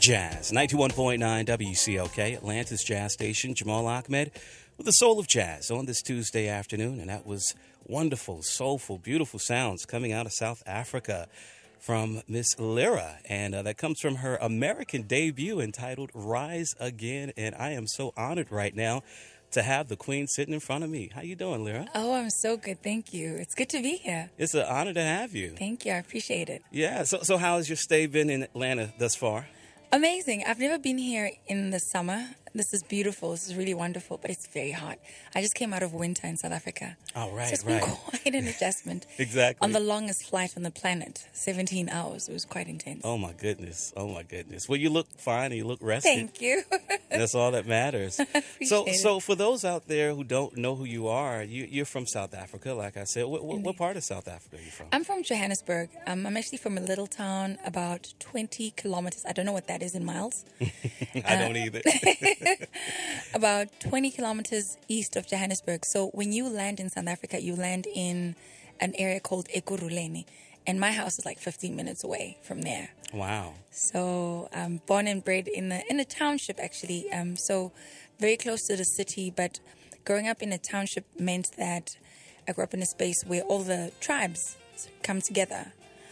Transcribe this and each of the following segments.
Jazz, 91.9 WCOK, Atlanta's Jazz Station. Jamal Ahmed with the Soul of Jazz on this Tuesday afternoon. And that was wonderful, soulful, beautiful sounds coming out of South Africa from Miss Lyra. And that comes from her American debut entitled Rise Again. And I am so honored right now to have the Queen sitting in front of me. How you doing, Lyra? Oh, I'm so good. Thank you. It's good to be here. It's an honor to have you. Thank you. I appreciate it. Yeah. So how has your stay been in Atlanta thus far? Amazing. I've never been here in the summer. This is beautiful. This is really wonderful, but it's very hot. I just came out of winter in South Africa. Oh, right, so it's been quite an adjustment. Exactly. On the longest flight on the planet, 17 hours. It was quite intense. Oh, my goodness. Oh, my goodness. Well, you look fine and you look rested. Thank you. That's all that matters. Appreciate So for those out there who don't know who you are, you're from South Africa, like I said. What part of South Africa are you from? I'm from Johannesburg. I'm actually from a little town about 20 kilometers. I don't know what that is in miles. I don't either. About 20 kilometers east of Johannesburg. So when you land in South Africa, you land in an area called Ekurhuleni. And my house is like 15 minutes away from there. Wow. So I'm born and bred in a township, actually. So very close to the city. But growing up in a township meant that I grew up in a space where all the tribes come together.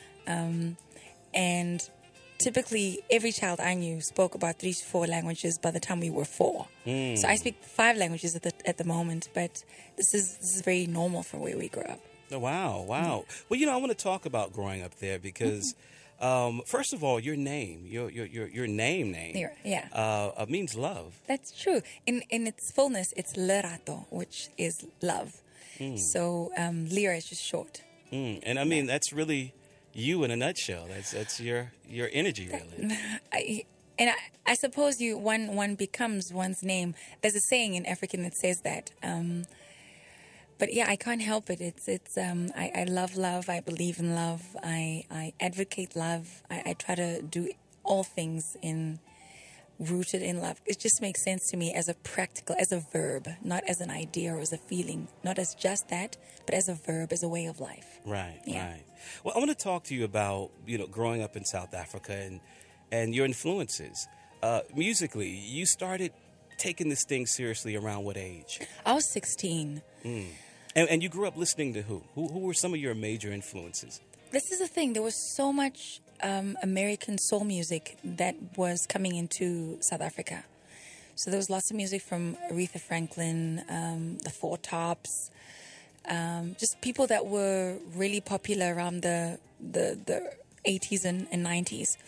And typically, every child I knew spoke about 3 to 4 languages by the time we were 4. So I speak 5 languages at the moment, but this is very normal for where we grew up. Oh, wow. Well, I want to talk about growing up there because, first of all, your name, your name, means love. That's true. In its fullness, it's Lerato, which is love. So Lyra is just short. And I mean, that's really you in a nutshell. That's your energy, really. I suppose one becomes one's name. There's a saying in African that says that. But yeah, I can't help it. I love love. I believe in love. I advocate love. I try to do all things rooted in love. It just makes sense to me as a verb, not as an idea or as a feeling, not as just that, but as a verb, as a way of life. Right. Yeah. Well, I want to talk to you about, growing up in South Africa and your influences. Musically, you started taking this thing seriously around what age? I was 16. And you grew up listening to who? Who were some of your major influences? This is the thing. There was so much American soul music that was coming into South Africa. So there was lots of music from Aretha Franklin, the Four Tops, just people that were really popular around the 80s and 90s.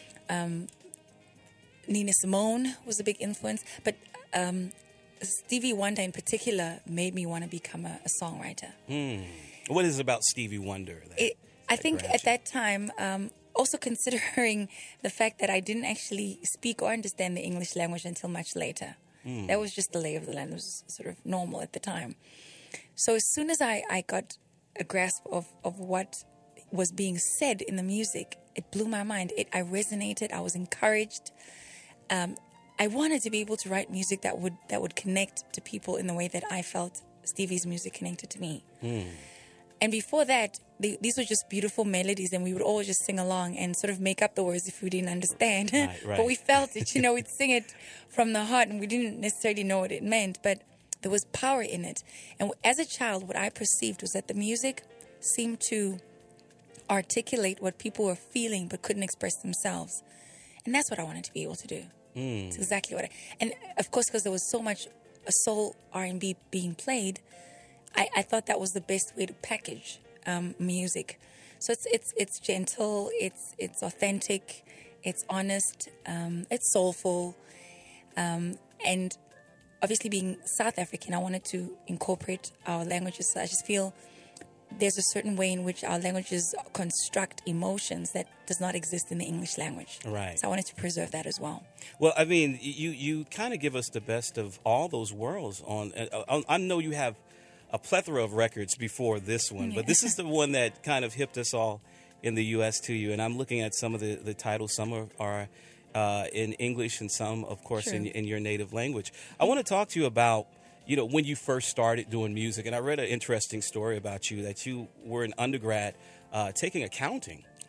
Nina Simone was a big influence, but Stevie Wonder in particular made me want to become a songwriter. What is it about Stevie Wonder? I think at that time, also considering the fact that I didn't actually speak or understand the English language until much later. That was just the lay of the land. It was sort of normal at the time. So as soon as I got a grasp of what was being said in the music, it blew my mind. I resonated. I was encouraged. I wanted to be able to write music that would connect to people in the way that I felt Stevie's music connected to me. And before that, these were just beautiful melodies, and we would all just sing along and sort of make up the words if we didn't understand. Right. But we felt it, we'd sing it from the heart, and we didn't necessarily know what it meant, but there was power in it. And as a child, what I perceived was that the music seemed to articulate what people were feeling but couldn't express themselves. And that's what I wanted to be able to do. It's exactly what and of course, because there was so much soul R&B being played, I thought that was the best way to package music. So it's gentle, it's authentic, it's honest, it's soulful, and obviously being South African, I wanted to incorporate our languages. So I just feel there's a certain way in which our languages construct emotions that does not exist in the English language. Right. So I wanted to preserve that as well. Well, I mean, you kind of give us the best of all those worlds. I know you have a plethora of records before this one, but this is the one that kind of hipped us all in the U.S. to you. And I'm looking at some of the titles. Some are in English and some, of course, in your native language. I want to talk to you about when you first started doing music. And I read an interesting story about you, that you were an undergrad taking accounting.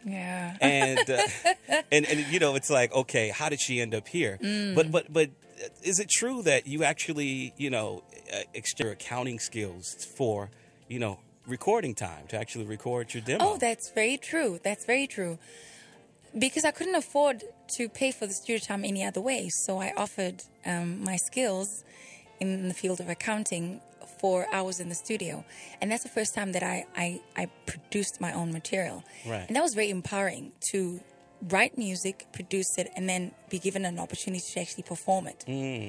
Yeah. And you know, it's like, okay, how did she end up here? But is it true that you actually, you know, exchange your accounting skills for, you know, recording time to actually record your demo? Oh, that's very true. That's very true. Because I couldn't afford to pay for the studio time any other way, so I offered my skills in the field of accounting for hours in the studio. And that's the first time that I produced my own material. Right. And that was very empowering to write music, produce it, and then be given an opportunity to actually perform it.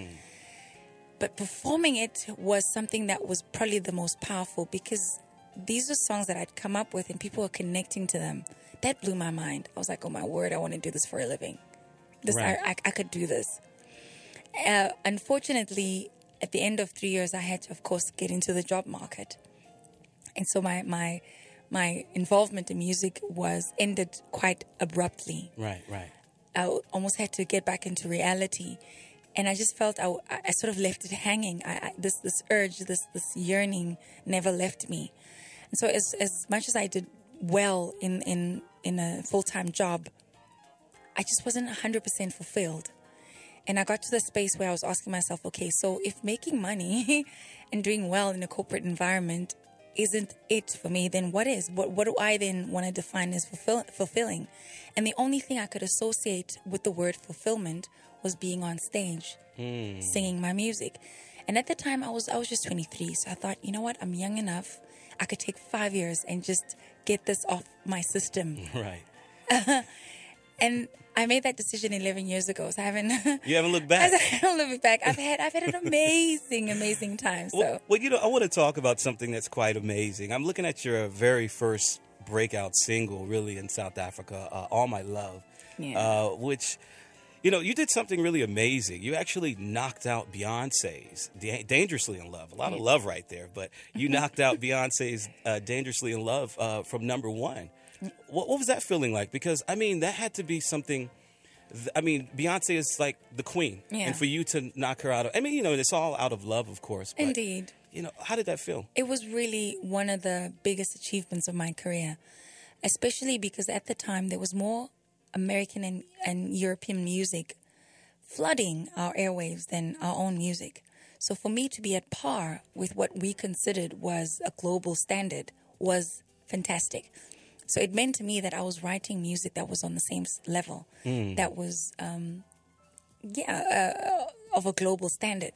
But performing it was something that was probably the most powerful, because these are songs that I'd come up with and people were connecting to them. That blew my mind. I was like, oh my word, I want to do this for a living. Right. I could do this. Unfortunately, at the end of 3 years, I had to, of course, get into the job market. And so my involvement in music was ended quite abruptly. Right. I almost had to get back into reality. And I just felt I sort of left it hanging. This urge, this yearning never left me. And so as much as I did well in a full-time job, I just wasn't 100% fulfilled. And I got to the space where I was asking myself, okay, so if making money and doing well in a corporate environment isn't it for me, then what is? What do I then want to define as fulfilling? And the only thing I could associate with the word fulfillment was being on stage, singing my music. And at the time, I was just 23. So I thought, you know what? I'm young enough. I could take 5 years and just get this off my system. Right. And I made that decision 11 years ago. So I haven't. You haven't looked back. I haven't looked back. I've had an amazing time. So. Well, you know, I want to talk about something that's quite amazing. I'm looking at your very first breakout single, really, in South Africa, "All My Love," which, you know, you did something really amazing. You actually knocked out Beyonce's "Dangerously in Love." A lot of love right there, but you knocked out Beyonce's "Dangerously in Love" from number one. What was that feeling like? Because, I mean, that had to be something. I mean, Beyonce is like the queen. Yeah. And for you to knock her out of, I mean, you know, it's all out of love, of course. But, Indeed. you know, how did that feel? It was really one of the biggest achievements of my career, especially because at the time there was more American and European music flooding our airwaves than our own music. So for me to be at par with what we considered was a global standard was fantastic. So it meant to me that I was writing music that was on the same level, that was, of a global standard.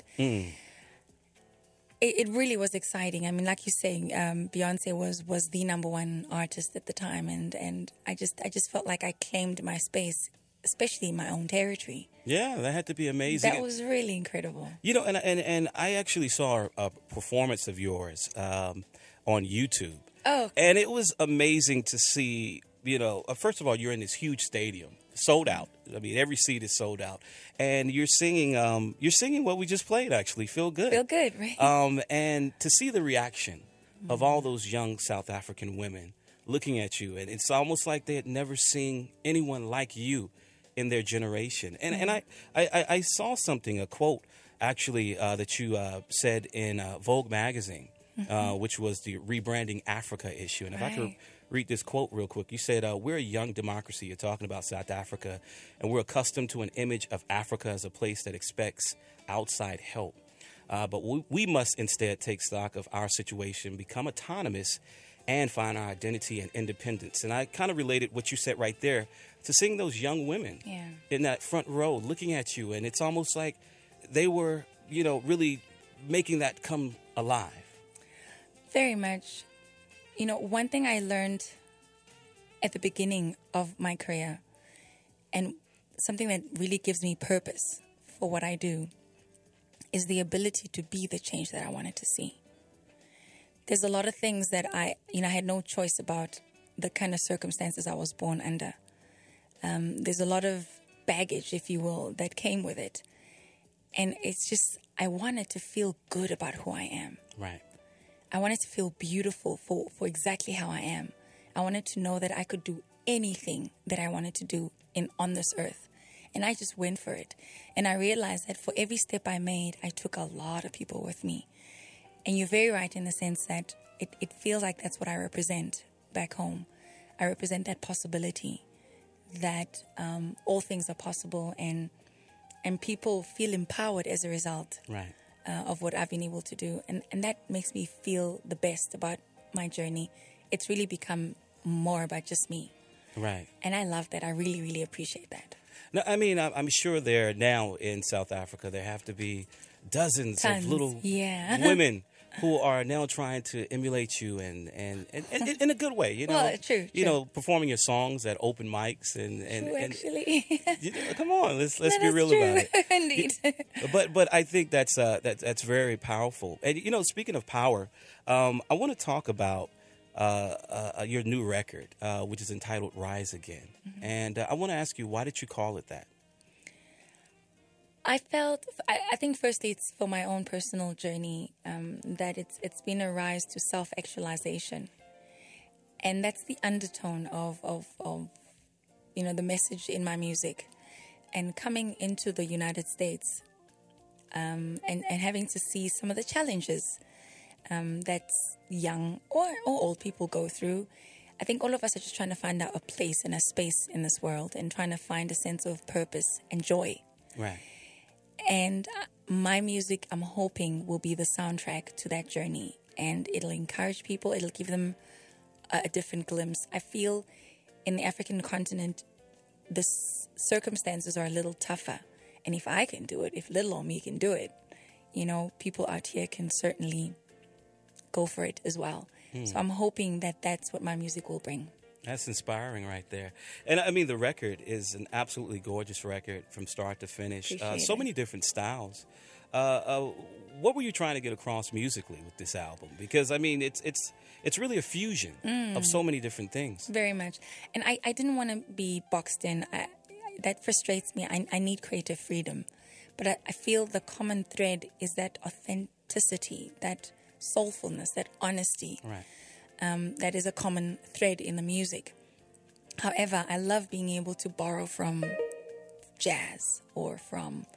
It really was exciting. I mean, like you say, Beyonce was the number one artist at the time, and I just felt like I claimed my space, especially in my own territory. Yeah, that had to be amazing. That was really incredible. You know, and I actually saw a performance of yours on YouTube. Oh. And it was amazing to see, you know, first of all, you're in this huge stadium, sold out. I mean, every seat is sold out. And you're singing what we just played, actually, Feel Good. Feel Good, right? And to see the reaction of all those young South African women looking at you, and it's almost like they had never seen anyone like you in their generation. And I saw something, a quote, actually, that you said in Vogue magazine. Which was the Rebranding Africa issue. And if I could read this quote real quick, you said, we're a young democracy. You're talking about South Africa, and we're accustomed to an image of Africa as a place that expects outside help. But we must instead take stock of our situation, become autonomous, and find our identity and independence. And I kind of related what you said right there to seeing those young women in that front row looking at you. And it's almost like they were, you know, really making that come alive. Very much. You know, one thing I learned at the beginning of my career, and something that really gives me purpose for what I do, is the ability to be the change that I wanted to see. There's a lot of things that I had no choice about the kind of circumstances I was born under. There's a lot of baggage, if you will, that came with it. And it's just, I wanted to feel good about who I am. Right. I wanted to feel beautiful for exactly how I am. I wanted to know that I could do anything that I wanted to do on this earth. And I just went for it. And I realized that for every step I made, I took a lot of people with me. And you're very right in the sense that it feels like that's what I represent back home. I represent that possibility, that all things are possible, and people feel empowered as a result Right. of what I've been able to do. And that makes me feel the best about my journey. It's really become more about just me. Right. And I love that. I really, really appreciate that. No, I mean, I'm sure there now in South Africa, there have to be dozens Tons, of little yeah. women who are now trying to emulate you and in a good way, you know. Well, true. You know, performing your songs at open mics and True, actually. come on, let's No, be real true. about it. Indeed. But I think that's very powerful. And you know, speaking of power, I want to talk about your new record, which is entitled "Rise Again," and I want to ask you, why did you call it that? I think firstly it's for my own personal journey, that it's been a rise to self-actualization. And that's the undertone of you know, the message in my music. And coming into the United States, and having to see some of the challenges that young or old people go through. I think all of us are just trying to find out a place and a space in this world, and trying to find a sense of purpose and joy. Right. And my music, I'm hoping, will be the soundtrack to that journey. And it'll encourage people. It'll give them a different glimpse. I feel in the African continent, the circumstances are a little tougher. And if I can do it, if little old me can do it, you know, people out here can certainly go for it as well. So I'm hoping that that's what my music will bring. That's inspiring right there. And I mean, the record is an absolutely gorgeous record from start to finish. Appreciate So it. many different styles. What were you trying to get across musically with this album? Because I mean, it's really a fusion of so many different things. Very much. And I didn't want to be boxed in. That frustrates me. I need creative freedom. But I feel the common thread is that authenticity, that soulfulness, that honesty. Right. That is a common thread in the music. However, I love being able to borrow from jazz or from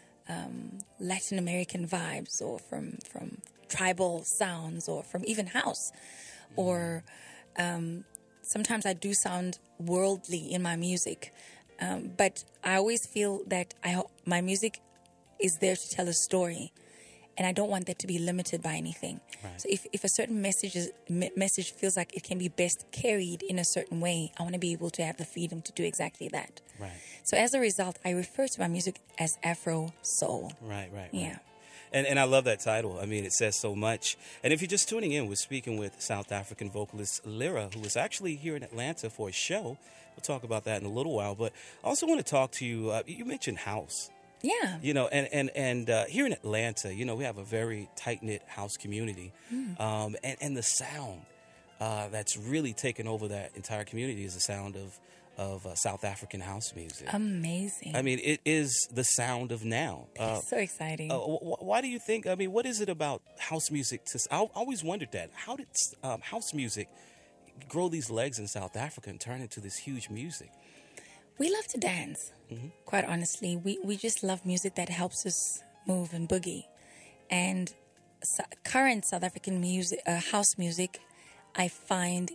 Latin American vibes, or from tribal sounds, or from even house. Or sometimes I do sound worldly in my music. But I always feel that my music is there to tell a story. And I don't want that to be limited by anything. Right. So if a certain message feels like it can be best carried in a certain way, I want to be able to have the freedom to do exactly that. Right. So as a result, I refer to my music as Afro Soul. Right. Yeah. And I love that title. I mean, it says so much. And if you're just tuning in, we're speaking with South African vocalist Lyra, who is actually here in Atlanta for a show. We'll talk about that in a little while. But I also want to talk to you. You mentioned house. Yeah. You know, and here in Atlanta, you know, we have a very tight-knit house community. And the sound that's really taken over that entire community is the sound of South African house music. Amazing. I mean, it is the sound of now. So exciting. Why do you think, I mean, what is it about house music? I always wondered that. How did house music grow these legs in South Africa and turn into this huge music? We love to dance, quite honestly. We just love music that helps us move and boogie. And current South African music, house music, I find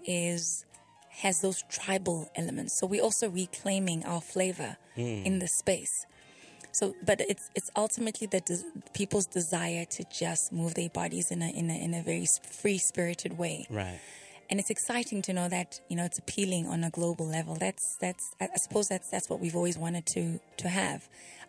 has those tribal elements. So we're also reclaiming our flavor in the space. So, but it's ultimately people's desire to just move their bodies in a very free-spirited way. Right. And it's exciting to know that, you know, it's appealing on a global level. I suppose that's what we've always wanted to have,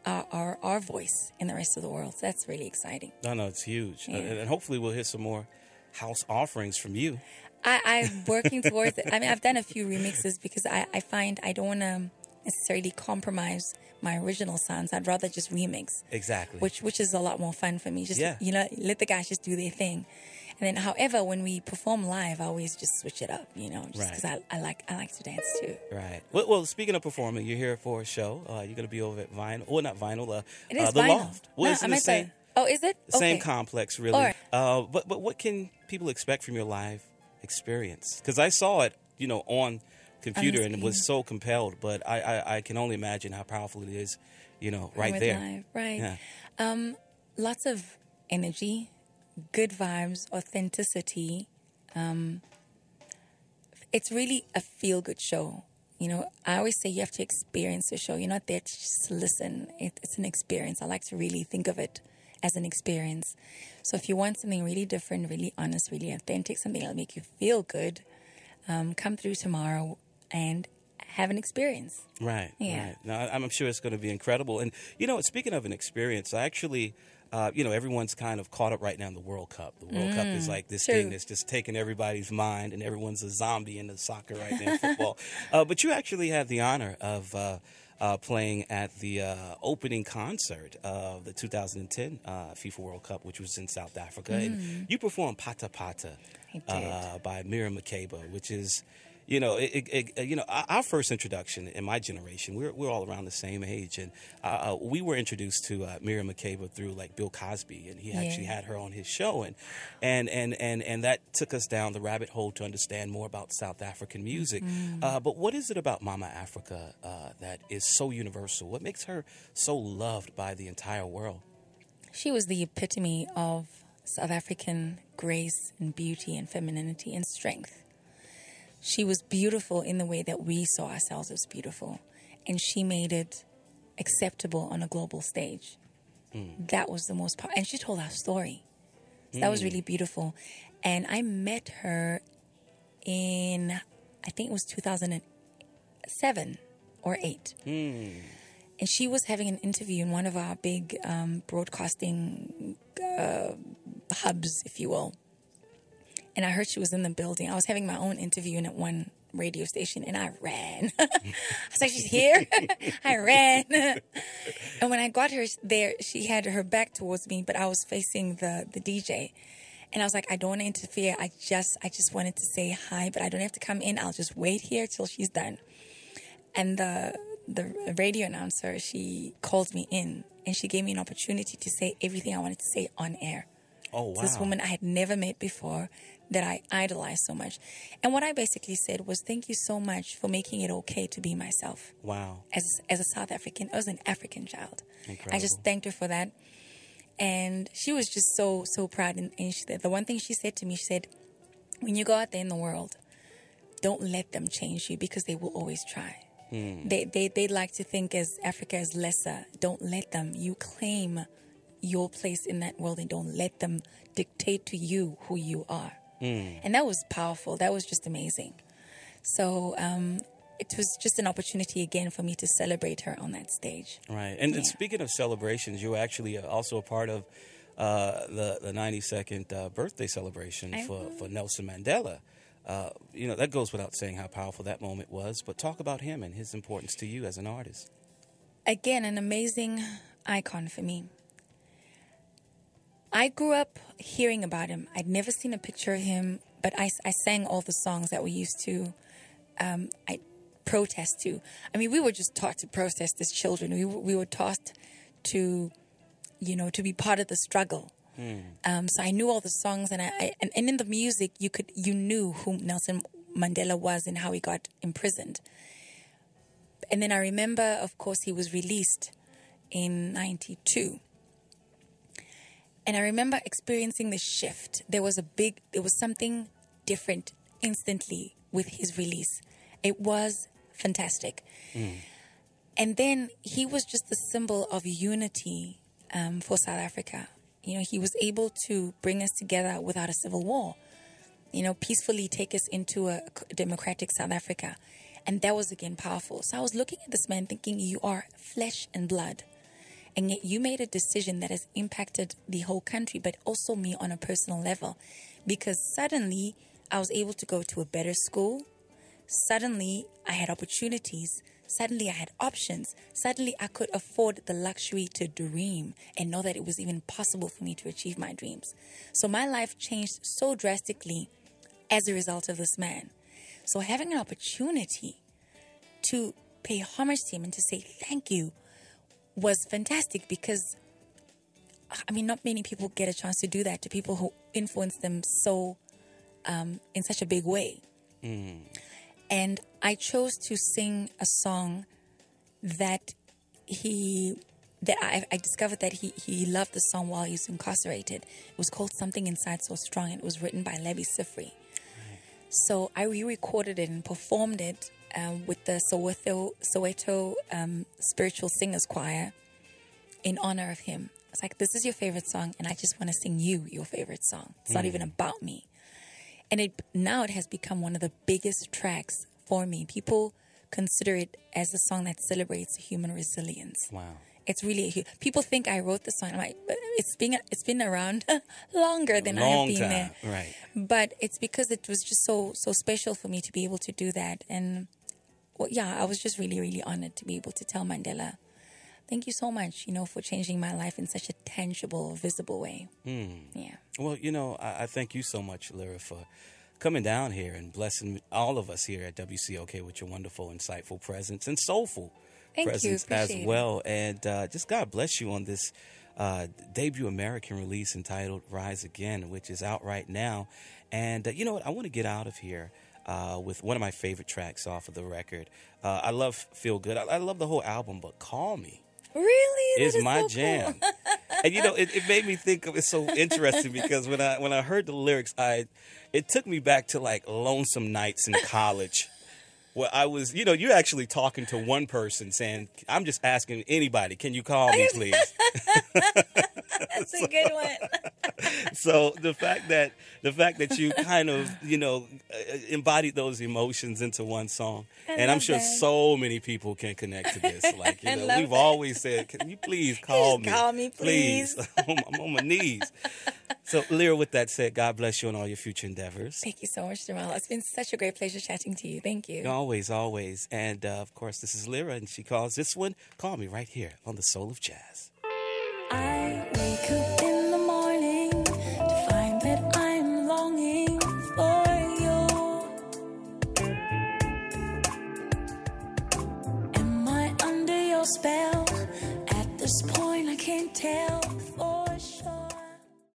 our voice in the rest of the world. So that's really exciting. No, it's huge. Yeah. And hopefully we'll hear some more house offerings from you. I'm working towards it. I mean, I've done a few remixes because I find I don't want to necessarily compromise my original sounds. I'd rather just remix. Exactly. Which is a lot more fun for me. Just, Yeah. you know, let the guys just do their thing. And then, however, when we perform live, I always just switch it up, you know, just because Right. I like to dance too. Right. Well, speaking of performing, you're here for a show. You're going to be over at Vinyl. Well, not Vinyl. It is the vinyl. Loft. Well, No, it's in I'm the at same, Oh, is it? same Okay. complex, really. All right. But what can people expect from your live experience? Because I saw it, you know, on computer and was so compelled. But I can only imagine how powerful it is, you know, right With there. live, right. Yeah. Lots of energy, good vibes, authenticity, It's really a feel-good show. You know, I always say you have to experience the show. You're not there to just listen. It's an experience. I like to really think of it as an experience. So if you want something really different, really honest, really authentic, something that'll make you feel good, come through tomorrow and have an experience. Right. Yeah. Right. Now, I'm sure it's going to be incredible. And, you know, speaking of an experience, I actually, you know, everyone's kind of caught up right now in the World Cup. The World Cup is like this true. thing that's just taking everybody's mind, and everyone's a zombie in the soccer right now, football. But you actually had the honor of playing at the opening concert of the 2010 FIFA World Cup, which was in South Africa. And you performed Pata Pata by Miriam Makeba, which is, you know, our first introduction in my generation, we're all around the same age, and we were introduced to Miriam Makeba through like Bill Cosby, and he actually had her on his show, and that took us down the rabbit hole to understand more about South African music. But what is it about Mama Africa that is so universal? What makes her so loved by the entire world? She was the epitome of South African grace and beauty and femininity and strength. She was beautiful in the way that we saw ourselves as beautiful, and she made it acceptable on a global stage. That was the most and she told our story. So that was really beautiful. And I met her in, I think it was 2007 or 8. And she was having an interview in one of our big broadcasting hubs, if you will. And I heard she was in the building. I was having my own interview in at one radio station, and I ran. I was like, she's here? I ran. And when I got her there, she had her back towards me, but I was facing the DJ. And I was like, I don't want to interfere. I just wanted to say hi, but I don't have to come in. I'll just wait here till she's done. And the radio announcer, she called me in, and she gave me an opportunity to say everything I wanted to say on air. Oh, wow. To this woman I had never met before that I idolized so much. And what I basically said was, thank you so much for making it okay to be myself. Wow. As a South African, as an African child. Incredible. I just thanked her for that. And she was just so proud. And the one thing she said to me, she said, when you go out there in the world, don't let them change you, because they will always try. They like to think as Africa is lesser. Don't let them. You claim your place in that world, and don't let them dictate to you who you are. And that was powerful. That was just amazing. So it was just an opportunity again for me to celebrate her on that stage. Right. And speaking of celebrations, you were actually also a part of the 92nd birthday celebration for Nelson Mandela. You know, that goes without saying how powerful that moment was. But talk about him and his importance to you as an artist. Again, an amazing icon for me. I grew up hearing about him. I'd never seen a picture of him, but I sang all the songs that we used to I protest to. I mean, we were just taught to protest as children. We were taught to, you know, to be part of the struggle. So I knew all the songs, and and in the music, you knew who Nelson Mandela was and how he got imprisoned. And then I remember, of course, he was released in 92. And I remember experiencing the shift. There was something different instantly with his release. It was fantastic. And then he was just the symbol of unity for South Africa. You know, he was able to bring us together without a civil war. You know, peacefully take us into a democratic South Africa. And that was, again, powerful. So I was looking at this man thinking, you are flesh and blood. And yet you made a decision that has impacted the whole country, but also me on a personal level. Because suddenly I was able to go to a better school. Suddenly I had opportunities. Suddenly I had options. Suddenly I could afford the luxury to dream and know that it was even possible for me to achieve my dreams. So my life changed so drastically as a result of this man. So having an opportunity to pay homage to him and to say thank you was fantastic, because, I mean, not many people get a chance to do that to people who influence them so, in such a big way. And I chose to sing a song that I discovered that he loved the song while he was incarcerated. It was called Something Inside So Strong. It was written by Levi Sifri. So I re-recorded it and performed it with the Soweto Spiritual Singers Choir in honor of him. It's like, this is your favorite song, and I just want to sing you your favorite song. It's not even about me. And now it has become one of the biggest tracks for me. People consider it as a song that celebrates human resilience. Wow. It's really, people think I wrote the song. I'm like, but it's been around longer than I have been there. Right. But it's because it was just so special for me to be able to do that. And well, yeah, I was just really, really honored to be able to tell Mandela, thank you so much, for changing my life in such a tangible, visible way. Yeah. Well, I thank you so much, Lyra, for coming down here and blessing all of us here at WCOK with your wonderful, insightful presence and soulful presence as well. And just God bless you on this debut American release entitled Rise Again, which is out right now. And you know what? I want to get out of here with one of my favorite tracks off of the record. I love Feel Good. I love the whole album, but Call Me. Really? Is my so jam. Cool. And it made me think of it's so interesting because when I heard the lyrics, it took me back to like lonesome nights in college. Where I was, you're actually talking to one person saying, I'm just asking anybody, can you call me, please? That's a good one. So the fact that you kind of, embodied those emotions into one song. And I'm sure so many people can connect to this. Like, we've always said, can you please call me? Call me, please. I'm on my knees. So, Lyra, with that said, God bless you on all your future endeavors. Thank you so much, Jamal. It's been such a great pleasure chatting to you. Thank you. Always, always. And, of course, this is Lyra, and she calls this one Call Me right here on The Soul of Jazz. I wake up in the morning to find that I'm longing for you. Am I under your spell? At this point, I can't tell.